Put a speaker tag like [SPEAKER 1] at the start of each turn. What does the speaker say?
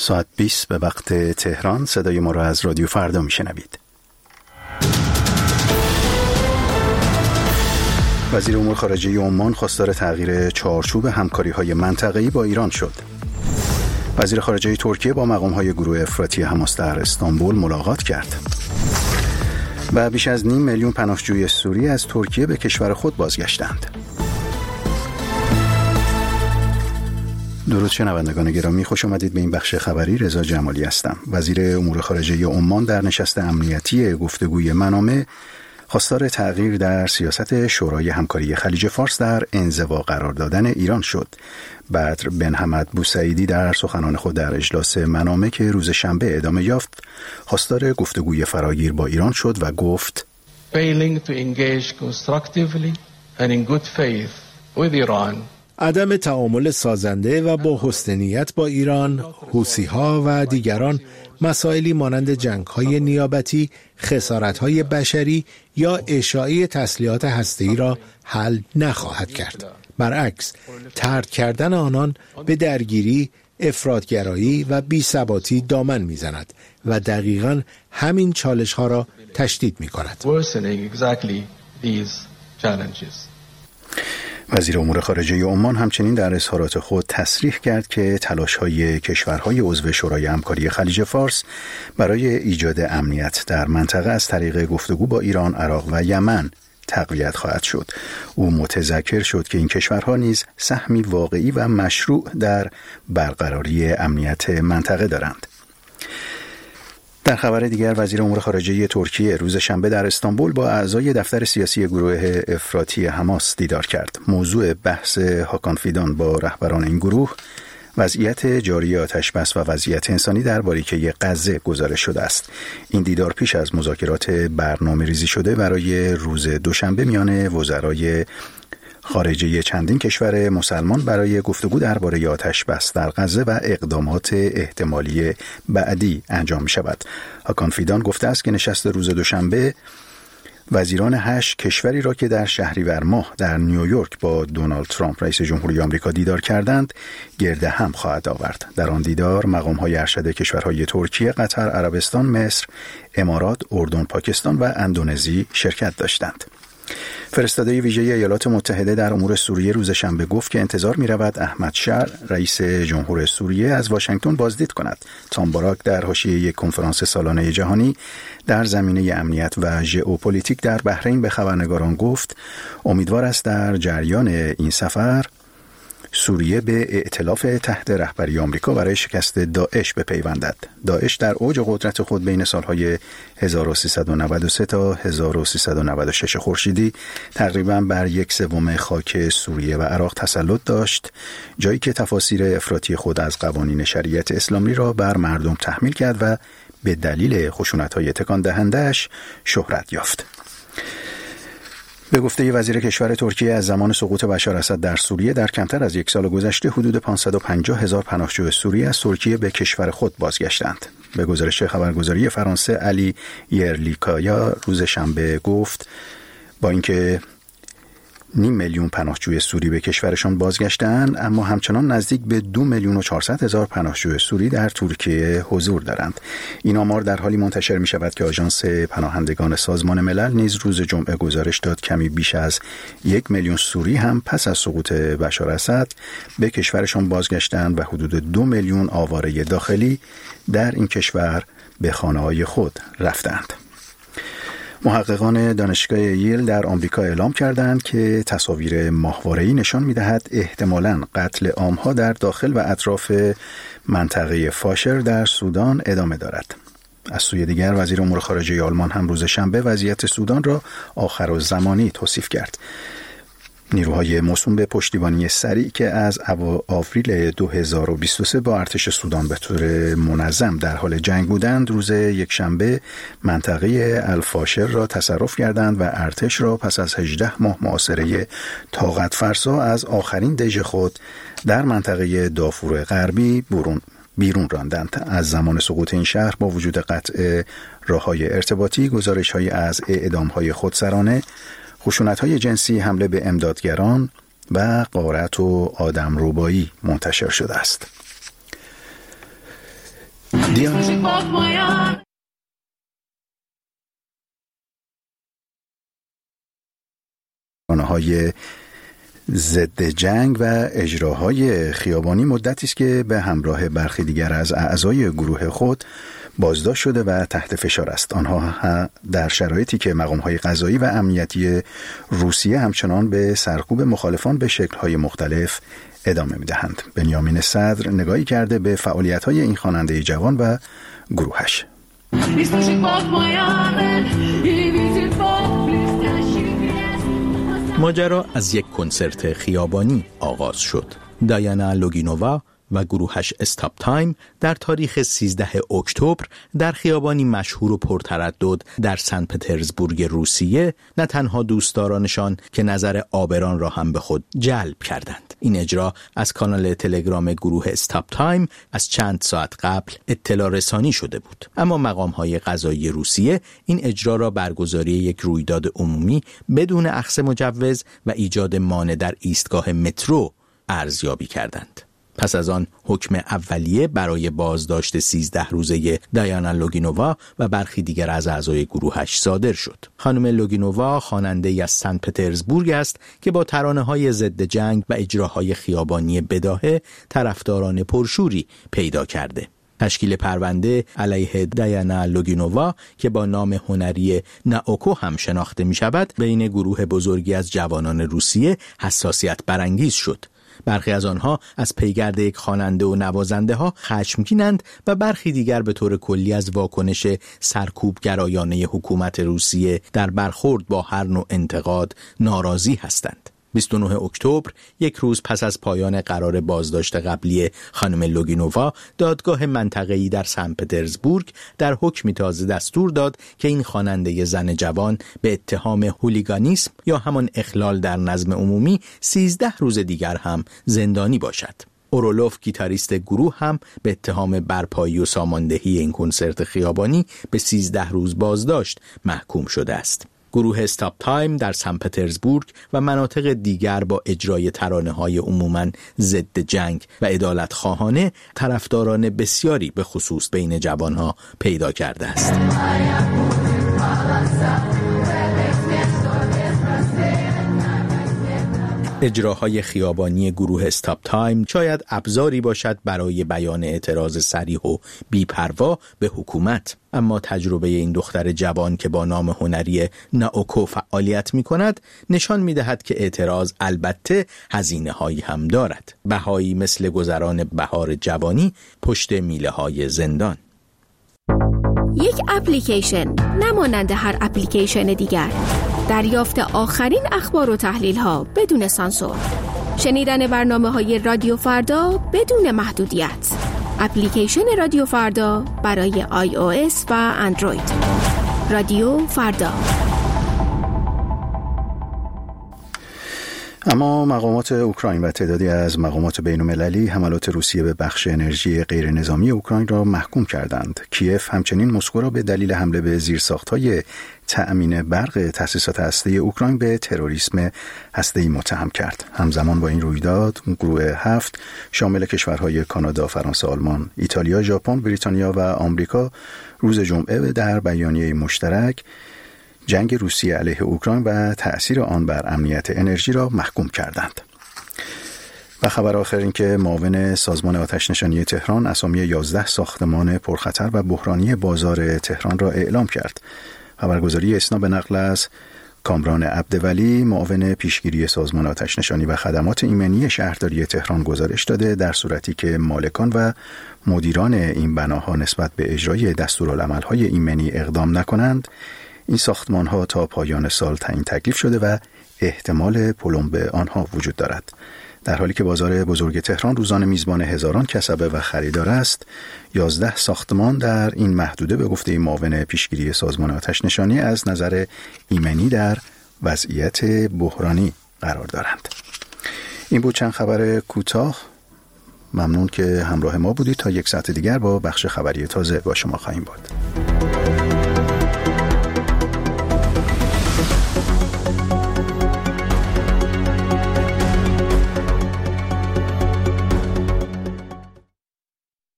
[SPEAKER 1] ساعت 20 به وقت تهران. صدای ما را از رادیو فردا میشنوید. وزیر امور خارجه عمان خواستار تغییر چارچوب همکاری‌های منطقه‌ای با ایران شد. وزیر خارجه ترکیه با مقام‌های گروه افراطی حماس در استانبول ملاقات کرد. و بیش از 500,000 پناهجوی سوری از ترکیه به کشور خود بازگشتند. درود شنوندگان گرامی، خوش آمدید به این بخش خبری. رضا جمالی هستم. وزیر امور خارجه عمان در نشست امنیتی گفتگوی منامه خواستار تغییر در سیاست شورای همکاری خلیج فارس در انزوا قرار دادن ایران شد. بدر بن حمد بوسعیدی در سخنان خود در اجلاس منامه که روز شنبه ادامه یافت، خواستار گفتگوی فراگیر با ایران شد و گفت:
[SPEAKER 2] Failing to engage constructively and in good faith with Iran.
[SPEAKER 3] عدم تعامل سازنده و با حسن نیت با ایران، حوثی‌ها و دیگران مسائلی مانند جنگ‌های نیابتی، خسارت‌های بشری یا اشاعه تسلیحات هسته‌ای را حل نخواهد کرد. برعکس، طرد کردن آنان به درگیری، افراط‌گرایی و بی‌ثباتی دامن می‌زند و دقیقاً همین چالش‌ها را تشدید می‌کند.
[SPEAKER 1] وزیر امور خارجه عمان همچنین در اظهارات خود تصریح کرد که تلاش‌های کشورهای عضو شورای همکاری خلیج فارس برای ایجاد امنیت در منطقه از طریق گفتگو با ایران، عراق و یمن تقویت خواهد شد. او متذکر شد که این کشورها نیز سهمی واقعی و مشروع در برقراری امنیت منطقه دارند. در خبر دیگر، وزیر امور خارجه ترکیه روز شنبه در استانبول با اعضای دفتر سیاسی گروه افراطی حماس دیدار کرد. موضوع بحث هاکان فیدان با رهبران این گروه وضعیت جاری آتش‌بس و وضعیت انسانی در باریکه غزه گزارش شده است. این دیدار پیش از مذاکرات برنامه‌ریزی شده برای روز دوشنبه میان وزرای خارجه چندین کشور مسلمان برای گفتگو درباره آتش‌بس در غزه و اقدامات احتمالی بعدی انجام می شود. هاکان فیدان گفته است که نشست روز دوشنبه وزیران 8 کشوری را که در شهریور ماه در نیویورک با دونالد ترامپ رئیس جمهوری آمریکا دیدار کردند گرد هم خواهد آورد. در آن دیدار مقام‌های ارشد کشورهای ترکیه، قطر، عربستان، مصر، امارات، اردن، پاکستان و اندونزی شرکت داشتند. فرستاده ویژه ایالات متحده در امور سوریه روز شنبه گفت که انتظار می رود احمد شر، رئیس جمهور سوریه، از واشنگتن بازدید کند. تام باراک در حاشیه یک کنفرانس سالانه جهانی در زمینه امنیت و ژئوپلیتیک در بحرین به خبرنگاران گفت امیدوار است در جریان این سفر سوریه به ائتلاف تحت رهبری آمریکا برای شکست داعش بپیوندد. داعش در اوج قدرت خود بین سالهای 1393 تا 1396 خورشیدی تقریباً بر 1/3 خاک سوریه و عراق تسلط داشت، جایی که تفاسیر افراطی خود از قوانین شریعت اسلامی را بر مردم تحمیل کرد و به دلیل خشونت‌های تکان دهنده‌اش شهرت یافت. به گفته وزیر کشور ترکیه، از زمان سقوط بشار اسد در سوریه در کمتر از یک سال گذشته حدود 550,000 پناهجو سوری از ترکیه به کشور خود بازگشتند. به گزارش خبرگزاری فرانسه، علی یرلیکایا روز شنبه گفت با اینکه 500,000 پناهجوی سوری به کشورشان بازگشتند، اما همچنان نزدیک به 2,400,000 پناهجوی سوری در ترکیه حضور دارند. این آمار در حالی منتشر می شود که آژانس پناهندگان سازمان ملل نیز روز جمعه گزارش داد کمی بیش از 1,000,000 سوری هم پس از سقوط بشار اسد به کشورشان بازگشتند و حدود 2,000,000 آواره داخلی در این کشور به خانه‌های خود رفتند. محققان دانشگاه ییل در آمریکا اعلام کردند که تصاویر ماهواره‌ای نشان می‌دهد احتمالاً قتل عام‌ها در داخل و اطراف منطقه فاشر در سودان ادامه دارد. از سوی دیگر، وزیر امور خارجه آلمان هم روز شنبه وضعیت سودان را آخرالزمانی توصیف کرد. نیروهای موسوم به پشتیبانی سریع که از آوریل 2023 با ارتش سودان به طور منظم در حال جنگ بودند، روز یکشنبه منطقه الفاشر را تصرف کردند و ارتش را پس از 18 ماه محاصره طاقت فرسا از آخرین دژ خود در منطقه دافور غربی بیرون راندند. از زمان سقوط این شهر با وجود قطع راه‌های ارتباطی، گزارش‌هایی از اعدام‌های خودسرانه، خشونت‌های جنسی، حمله به امدادگران و غارت و آدمربایی منتشر شده است. های ضد جنگ و اجراهای خیابانی مدتی است که به همراه برخی دیگر از اعضای گروه خود بازداشت شده و تحت فشار است. آنها در شرایطی که مقام‌های قضایی و امنیتی روسیه همچنان به سرکوب مخالفان به شکل‌های مختلف ادامه می‌دهند. بنیامین صدر نگاهی کرده به فعالیت‌های این خواننده جوان و گروهش.
[SPEAKER 4] ماجرا از یک کنسرت خیابانی آغاز شد. دایانا لوگینووا و گروهش استاپ تایم در تاریخ 13 اکتبر در خیابانی مشهور و پرتردد در سن پترزبورگ روسیه نه تنها دوستدارانشان که نظر عابران را هم به خود جلب کردند. این اجرا از کانال تلگرام گروه استاپ تایم از چند ساعت قبل اطلاع رسانی شده بود. اما مقام‌های قضایی روسیه این اجرا را برگزاری یک رویداد عمومی بدون اخذ مجوز و ایجاد مانع در ایستگاه مترو ارزیابی کردند. پس از آن حکم اولیه برای بازداشت 13 روزه دایانا لوگینووا و برخی دیگر از اعضای گروهش صادر شد. خانم لوگینووا خواننده از سن پترزبورگ است که با ترانه‌های ضد جنگ و اجراهای خیابانی بداهه طرفداران پرشوری پیدا کرده. تشکیل پرونده علیه دایانا لوگینووا که با نام هنری ناوکو هم شناخته می شود بین گروه بزرگی از جوانان روسیه حساسیت برانگیز شد. برخی از آنها از پیگرد یک خواننده و نوازنده ها خشمگینند و برخی دیگر به طور کلی از واکنش سرکوبگرایانه حکومت روسیه در برخورد با هر نوع انتقاد ناراضی هستند. 29 اکتبر، یک روز پس از پایان قرار بازداشت قبلی خانم لوگینووا، دادگاه منطقه‌ای در سن پترزبورگ در حکمی تازه دستور داد که این خواننده زن جوان به اتهام هولیگانیسم یا همان اخلال در نظم عمومی 13 روز دیگر هم زندانی باشد. اورولوف گیتاریست گروه هم به اتهام برپایی و ساماندهی این کنسرت خیابانی به 13 روز بازداشت محکوم شده است. گروه استاپ تایم در سن پترزبورگ و مناطق دیگر با اجرای ترانه‌های عموماً ضد جنگ و عدالت خواهانه طرفداران بسیاری به خصوص بین جوانها پیدا کرده است. اجراهای خیابانی گروه استاپ تایم شاید ابزاری باشد برای بیان اعتراض صریح و بی‌پروا به حکومت، اما تجربه این دختر جوان که با نام هنری ناوکو فعالیت می کند نشان می دهد که اعتراض البته هزینه هایی هم دارد. بهایی مثل گذران بهار جوانی پشت میله های زندان.
[SPEAKER 5] یک اپلیکیشن نمانند هر اپلیکیشن دیگر. دریافت آخرین اخبار و تحلیل ها بدون سانسور. شنیدن برنامه‌های رادیو فردا بدون محدودیت. اپلیکیشن رادیو فردا برای iOS و اندروید. رادیو فردا.
[SPEAKER 1] اما مقامات اوکراین و تعدادی از مقامات بین‌المللی حملات روسیه به بخش انرژی غیر نظامی اوکراین را محکوم کردند. کیف همچنین مسکو را به دلیل حمله به زیرساخت‌های تأمین برق تأسیسات هسته‌ای اوکراین به تروریسم هسته‌ای متهم کرد. همزمان با این رویداد، گروه 7 شامل کشورهای کانادا، فرانسه، آلمان، ایتالیا، ژاپن، بریتانیا و آمریکا روز جمعه در بیانیه مشترک جنگ روسیه علیه اوکراین و تأثیر آن بر امنیت انرژی را محکوم کردند. و خبر آخر این که معاون سازمان آتش‌نشانی تهران اسامی 11 ساختمان پرخطر و بحرانی بازار تهران را اعلام کرد. خبرگزاری اسنا به نقل از کامران عبدولی معاون پیشگیری سازمان آتش‌نشانی و خدمات ایمنی شهرداری تهران گزارش داده در صورتی که مالکان و مدیران این بناها نسبت به اجرای دستورالعمل‌های ایمنی اقدام نکنند، این ساختمان‌ها تا پایان سال تعیین تکلیف شده و احتمال پلمب آنها وجود دارد. در حالی که بازار بزرگ تهران روزانه میزبان هزاران کسبه و خریدار است، 11 ساختمان در این محدوده به گفته معاون پیشگیری سازمان آتش‌نشانی از نظر ایمنی در وضعیت بحرانی قرار دارند. این بود چند خبر کوتاه. ممنون که همراه ما بودید. تا یک ساعت دیگر با بخش خبری تازه با شما خواهیم بود.